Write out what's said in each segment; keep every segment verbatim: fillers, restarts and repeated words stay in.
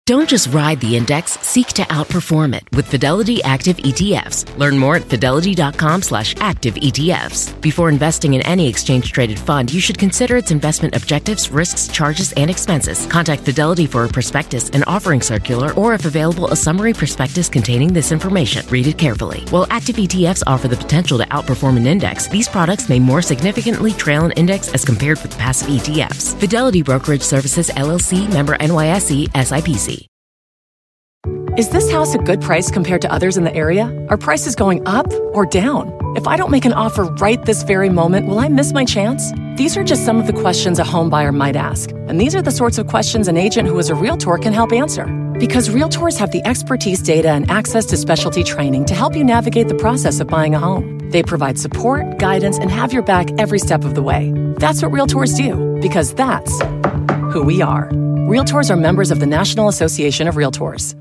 Don't just ride the index, seek to outperform it with Fidelity Active E T Fs. Learn more at fidelity.com slash active ETFs. Before investing in any exchange-traded fund, you should consider its investment objectives, risks, charges, and expenses. Contact Fidelity for a prospectus, an offering circular, or if available, a summary prospectus containing this information. Read it carefully. While active E T Fs offer the potential to outperform an index, these products may more significantly trail an index as compared with passive E T Fs. Fidelity Brokerage Services, L L C, member N Y S E, S I P C. Is this house a good price compared to others in the area? Are prices going up or down? If I don't make an offer right this very moment, will I miss my chance? These are just some of the questions a home buyer might ask. And these are the sorts of questions an agent who is a realtor can help answer. Because realtors have the expertise, data, and access to specialty training to help you navigate the process of buying a home. They provide support, guidance, and have your back every step of the way. That's what realtors do, because that's who we are. Realtors are members of the National Association of Realtors.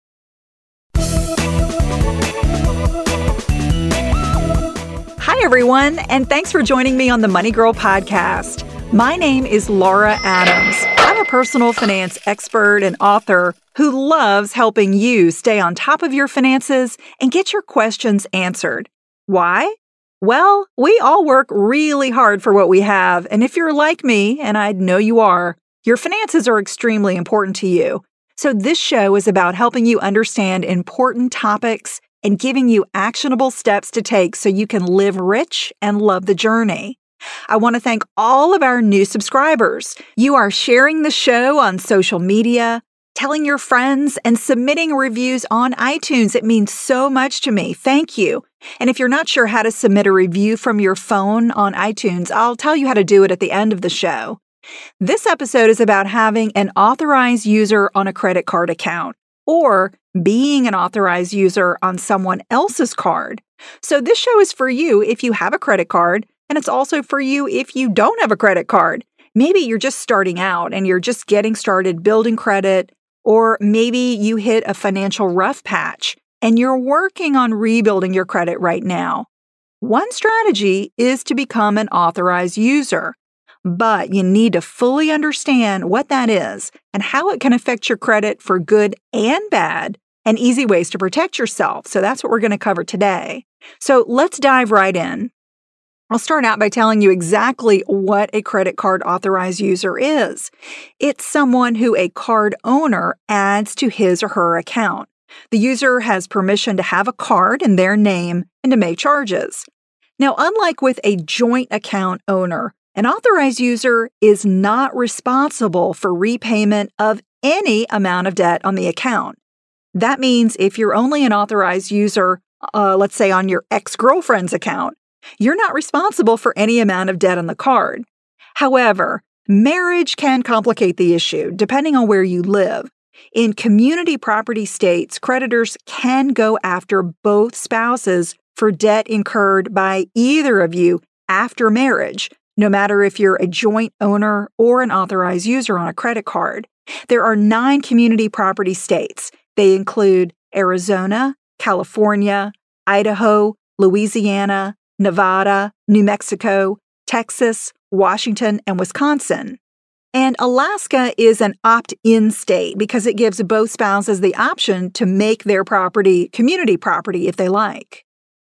Hi, everyone, and thanks for joining me on the Money Girl podcast. My name is Laura Adams. I'm a personal finance expert and author who loves helping you stay on top of your finances and get your questions answered. Why? Well, we all work really hard for what we have, and if you're like me, and I know you are, your finances are extremely important to you. So this show is about helping you understand important topics and giving you actionable steps to take so you can live rich and love the journey. I want to thank all of our new subscribers. You are sharing the show on social media, telling your friends, and submitting reviews on iTunes. It means so much to me. Thank you. And if you're not sure how to submit a review from your phone on iTunes, I'll tell you how to do it at the end of the show. This episode is about having an authorized user on a credit card account, or being an authorized user on someone else's card. So this show is for you if you have a credit card, and it's also for you if you don't have a credit card. Maybe you're just starting out and you're just getting started building credit, or maybe you hit a financial rough patch and you're working on rebuilding your credit right now. One strategy is to become an authorized user, but you need to fully understand what that is and how it can affect your credit for good and bad, and easy ways to protect yourself. So that's what we're going to cover today. So let's dive right in. I'll start out by telling you exactly what a credit card authorized user is. It's someone who a card owner adds to his or her account. The user has permission to have a card in their name and to make charges. Now, unlike with a joint account owner, an authorized user is not responsible for repayment of any amount of debt on the account. That means if you're only an authorized user, uh, let's say on your ex-girlfriend's account, you're not responsible for any amount of debt on the card. However, marriage can complicate the issue depending on where you live. In community property states, creditors can go after both spouses for debt incurred by either of you after marriage, no matter if you're a joint owner or an authorized user on a credit card. There are nine community property states. They include Arizona, California, Idaho, Louisiana, Nevada, New Mexico, Texas, Washington, and Wisconsin. And Alaska is an opt-in state because it gives both spouses the option to make their property community property if they like.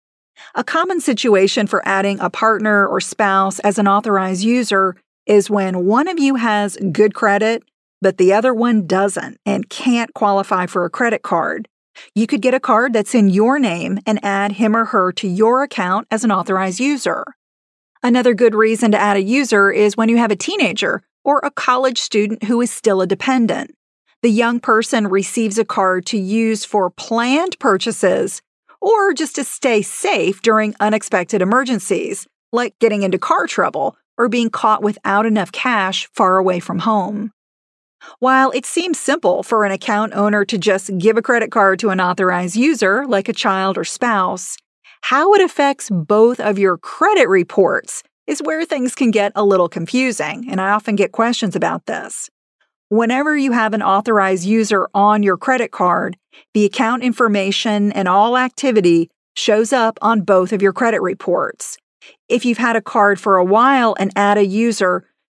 A common situation for adding a partner or spouse as an authorized user is when one of you has good credit, but the other one doesn't and can't qualify for a credit card. You could get a card that's in your name and add him or her to your account as an authorized user. Another good reason to add a user is when you have a teenager or a college student who is still a dependent. The young person receives a card to use for planned purchases or just to stay safe during unexpected emergencies, like getting into car trouble or being caught without enough cash far away from home. While it seems simple for an account owner to just give a credit card to an authorized user, like a child or spouse, how it affects both of your credit reports is where things can get a little confusing, and I often get questions about this. Whenever you have an authorized user on your credit card, the account information and all activity shows up on both of your credit reports. If you've had a card for a while and add a user,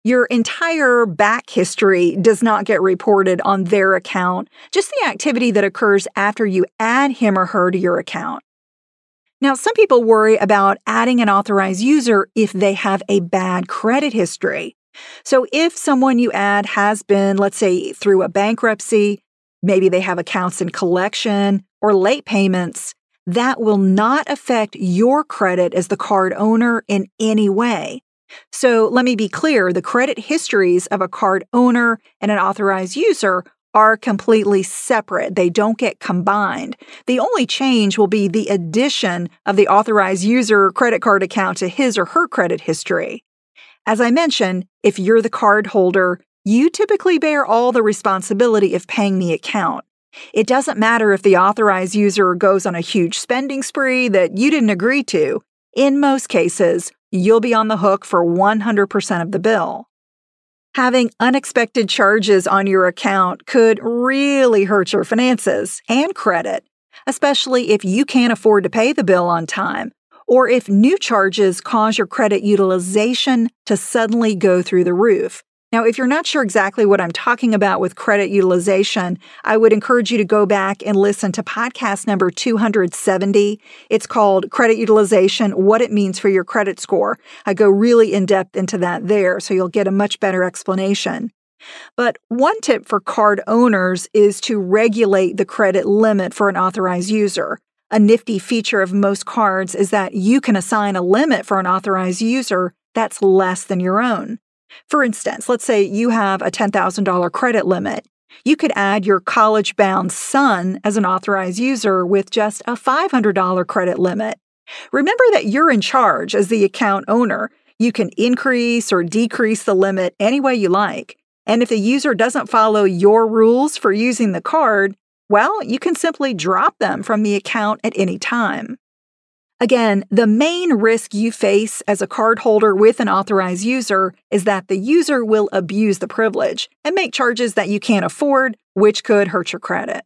Your entire back history does not get reported on their account, just the activity that occurs after you add him or her to your account. Now, some people worry about adding an authorized user if they have a bad credit history. So if someone you add has been, let's say, through a bankruptcy, maybe they have accounts in collection or late payments, that will not affect your credit as the card owner in any way. So let me be clear, the credit histories of a card owner and an authorized user are completely separate. They don't get combined. The only change will be the addition of the authorized user credit card account to his or her credit history. As I mentioned, if you're the card holder, you typically bear all the responsibility of paying the account. It doesn't matter if the authorized user goes on a huge spending spree that you didn't agree to. In most cases, you'll be on the hook for one hundred percent of the bill. Having unexpected charges on your account could really hurt your finances and credit, especially if you can't afford to pay the bill on time, or if new charges cause your credit utilization to suddenly go through the roof. Now, if you're not sure exactly what I'm talking about with credit utilization, I would encourage you to go back and listen to podcast number two hundred seventy. It's called Credit Utilization, What It Means for Your Credit Score. I go really in depth into that there, so you'll get a much better explanation. But one tip for card owners is to regulate the credit limit for an authorized user. A nifty feature of most cards is that you can assign a limit for an authorized user that's less than your own. For instance, let's say you have a ten thousand dollars credit limit. You could add your college-bound son as an authorized user with just a five hundred dollars credit limit. Remember that you're in charge as the account owner. You can increase or decrease the limit any way you like. And if the user doesn't follow your rules for using the card, well, you can simply drop them from the account at any time. Again, the main risk you face as a cardholder with an authorized user is that the user will abuse the privilege and make charges that you can't afford, which could hurt your credit.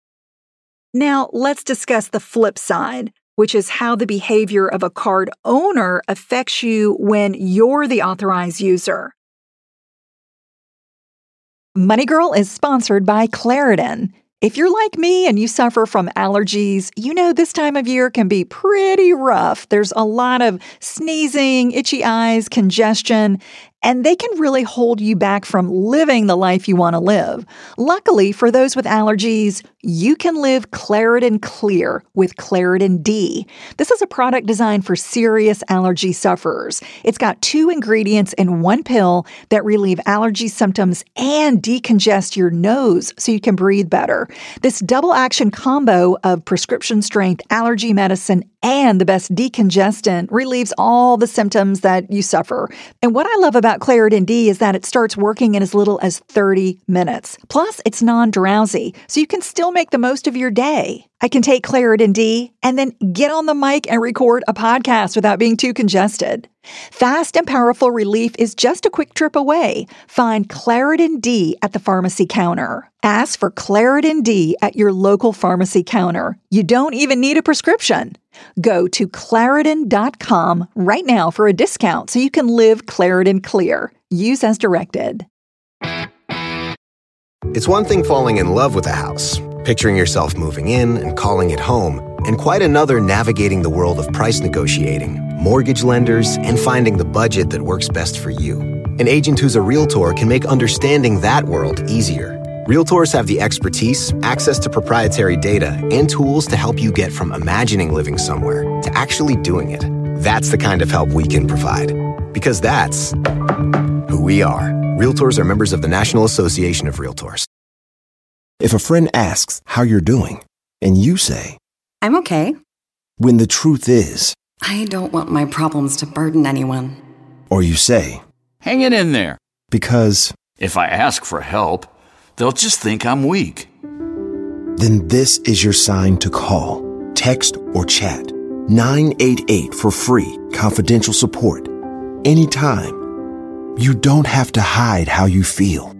Now, let's discuss the flip side, which is how the behavior of a card owner affects you when you're the authorized user. Money Girl is sponsored by Claritin. If you're like me and you suffer from allergies, you know this time of year can be pretty rough. There's a lot of sneezing, itchy eyes, congestion, and they can really hold you back from living the life you want to live. Luckily, for those with allergies, you can live Claritin Clear with Claritin D. This is a product designed for serious allergy sufferers. It's got two ingredients in one pill that relieve allergy symptoms and decongest your nose so you can breathe better. This double-action combo of prescription-strength allergy medicine and the best decongestant relieves all the symptoms that you suffer. And what I love about Claritin D is that it starts working in as little as thirty minutes. Plus, it's non-drowsy, so you can still make the most of your day. I can take Claritin D and then get on the mic and record a podcast without being too congested. Fast and powerful relief is just a quick trip away. Find Claritin D at the pharmacy counter. Ask for Claritin D at your local pharmacy counter. You don't even need a prescription. Go to Claritin dot com right now for a discount so you can live Claritin Clear. Use as directed. It's one thing falling in love with a house, picturing yourself moving in and calling it home, and quite another navigating the world of price negotiating, mortgage lenders, and finding the budget that works best for you. An agent who's a Realtor can make understanding that world easier. Realtors have the expertise, access to proprietary data, and tools to help you get from imagining living somewhere to actually doing it. That's the kind of help we can provide. Because that's who we are. Realtors are members of the National Association of Realtors. If a friend asks how you're doing, and you say, I'm okay. When the truth is, I don't want my problems to burden anyone. Or you say, hang it in there. Because if I ask for help, they'll just think I'm weak. Then this is your sign to call, text, or chat nine eight eight for free, confidential support. Anytime. You don't have to hide how you feel.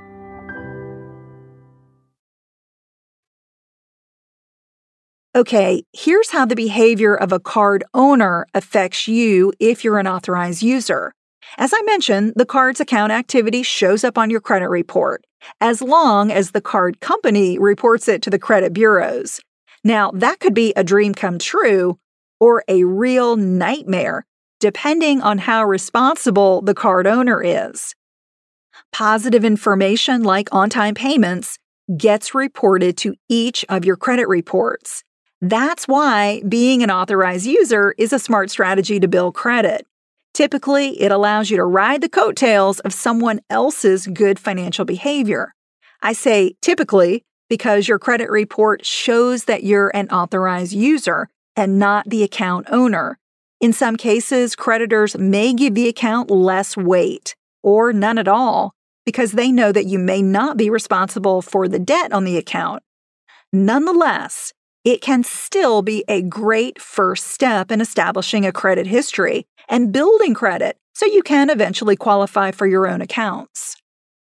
Okay, here's how the behavior of a card owner affects you if you're an authorized user. As I mentioned, the card's account activity shows up on your credit report, as long as the card company reports it to the credit bureaus. Now, that could be a dream come true or a real nightmare, depending on how responsible the card owner is. Positive information like on-time payments gets reported to each of your credit reports. That's why being an authorized user is a smart strategy to build credit. Typically, it allows you to ride the coattails of someone else's good financial behavior. I say typically because your credit report shows that you're an authorized user and not the account owner. In some cases, creditors may give the account less weight, or none at all, because they know that you may not be responsible for the debt on the account. Nonetheless, it can still be a great first step in establishing a credit history and building credit so you can eventually qualify for your own accounts.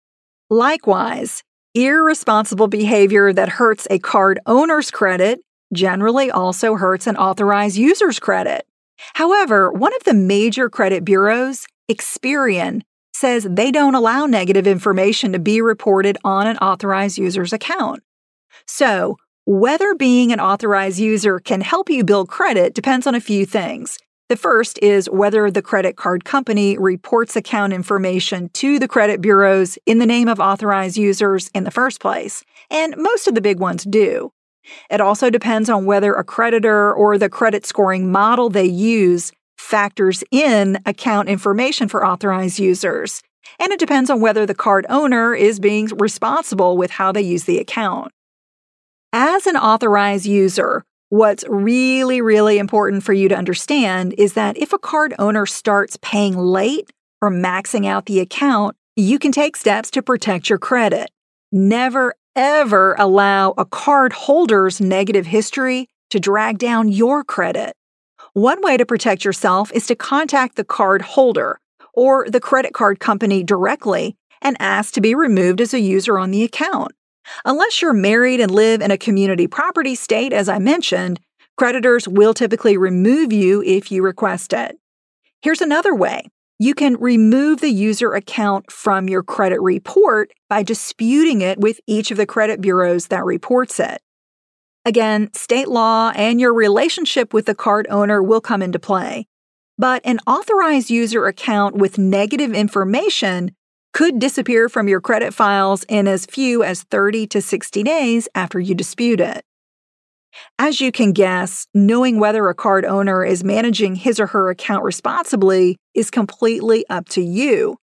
Likewise, irresponsible behavior that hurts a card owner's credit generally also hurts an authorized user's credit. However, one of the major credit bureaus, Experian, says they don't allow negative information to be reported on an authorized user's account. So, whether being an authorized user can help you build credit depends on a few things. The first is whether the credit card company reports account information to the credit bureaus in the name of authorized users in the first place, and most of the big ones do. It also depends on whether a creditor or the credit scoring model they use factors in account information for authorized users, and it depends on whether the card owner is being responsible with how they use the account. As an authorized user, what's really, really important for you to understand is that if a card owner starts paying late or maxing out the account, you can take steps to protect your credit. Never, ever allow a card holder's negative history to drag down your credit. One way to protect yourself is to contact the card holder or the credit card company directly and ask to be removed as a user on the account. Unless you're married and live in a community property state, as I mentioned, creditors will typically remove you if you request it. Here's another way. You can remove the user account from your credit report by disputing it with each of the credit bureaus that reports it. Again, state law and your relationship with the card owner will come into play. But an authorized user account with negative information could disappear from your credit files in as few as thirty to sixty days after you dispute it. As you can guess, knowing whether a card owner is managing his or her account responsibly is completely up to you.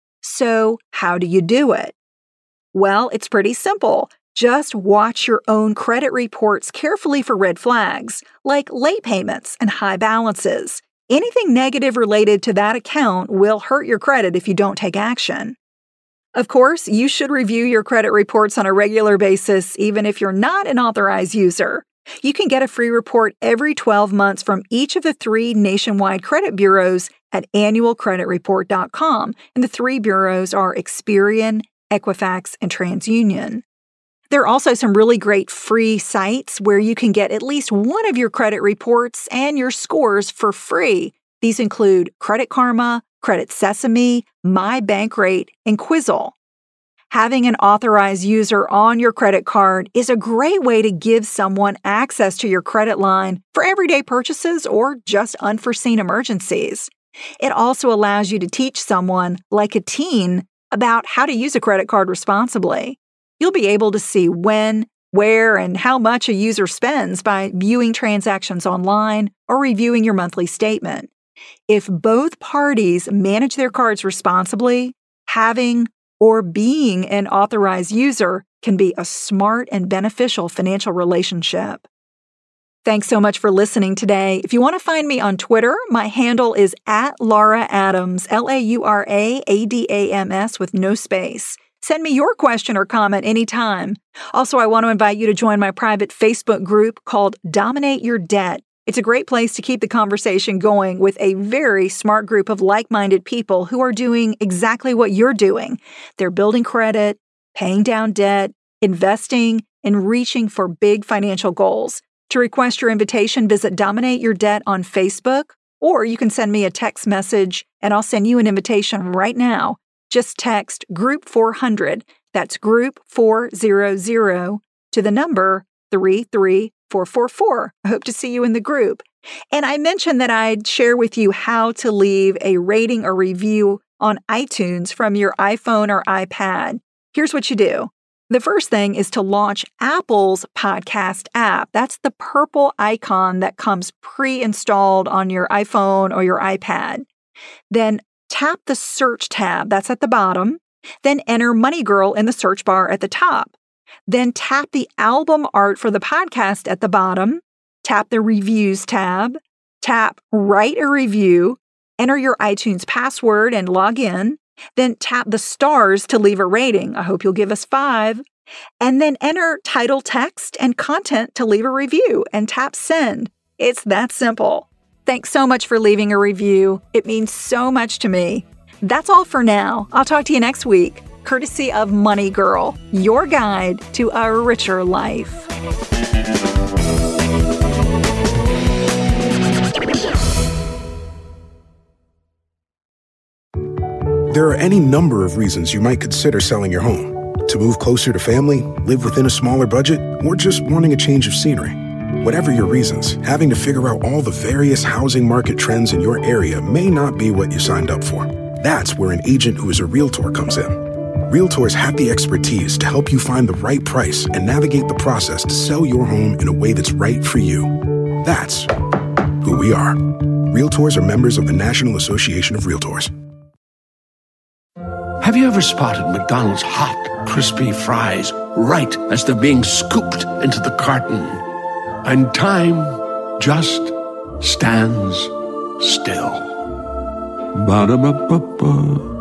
So, how do you do it? Well, it's pretty simple. Just watch your own credit reports carefully for red flags, like late payments and high balances. Anything negative related to that account will hurt your credit if you don't take action. Of course, you should review your credit reports on a regular basis, even if you're not an authorized user. You can get a free report every twelve months from each of the three nationwide credit bureaus at annual credit report dot com, and the three bureaus are Experian, Equifax, and TransUnion. There are also some really great free sites where you can get at least one of your credit reports and your scores for free. These include Credit Karma, Credit Sesame, My Bankrate, and Quizzle. Having an authorized user on your credit card is a great way to give someone access to your credit line for everyday purchases or just unforeseen emergencies. It also allows you to teach someone, like a teen, about how to use a credit card responsibly. You'll be able to see when, where, and how much a user spends by viewing transactions online or reviewing your monthly statement. If both parties manage their cards responsibly, having or being an authorized user can be a smart and beneficial financial relationship. Thanks so much for listening today. If you want to find me on Twitter, my handle is at Laura Adams, L A U R A A D A M S with no space. Send me your question or comment anytime. Also, I want to invite you to join my private Facebook group called Dominate Your Debt. It's a great place to keep the conversation going with a very smart group of like-minded people who are doing exactly what you're doing. They're building credit, paying down debt, investing, and reaching for big financial goals. To request your invitation, visit Dominate Your Debt on Facebook Or you can send me a text message and I'll send you an invitation right now. Just text group four hundred, that's group four hundred, to the number three three four four four. I hope to see you in the group. And I mentioned that I'd share with you how to leave a rating or review on iTunes from your iPhone or iPad. Here's what you do. The first thing is to launch Apple's podcast app. That's the purple icon that comes pre-installed on your iPhone or your iPad. Then tap the search tab. That's at the bottom. Then enter Money Girl in the search bar at the top. Then tap the album art for the podcast at the bottom. Tap the Reviews tab. Tap Write a Review. Enter your iTunes password and log in. Then tap the stars to leave a rating. I hope you'll give us five. And then enter title, text, and content to leave a review and tap send. It's that simple. Thanks so much for leaving a review. It means so much to me. That's all for now. I'll talk to you next week, courtesy of Money Girl, your guide to a richer life. There are any number of reasons you might consider selling your home. To move closer to family, live within a smaller budget, or just wanting a change of scenery. Whatever your reasons, having to figure out all the various housing market trends in your area may not be what you signed up for. That's where an agent who is a realtor comes in. Realtors have the expertise to help you find the right price and navigate the process to sell your home in a way that's right for you. That's who we are. Realtors are members of the National Association of Realtors. Have you ever spotted McDonald's hot, crispy fries right as they're being scooped into the carton? And time just stands still. Ba-da-ba-ba-ba.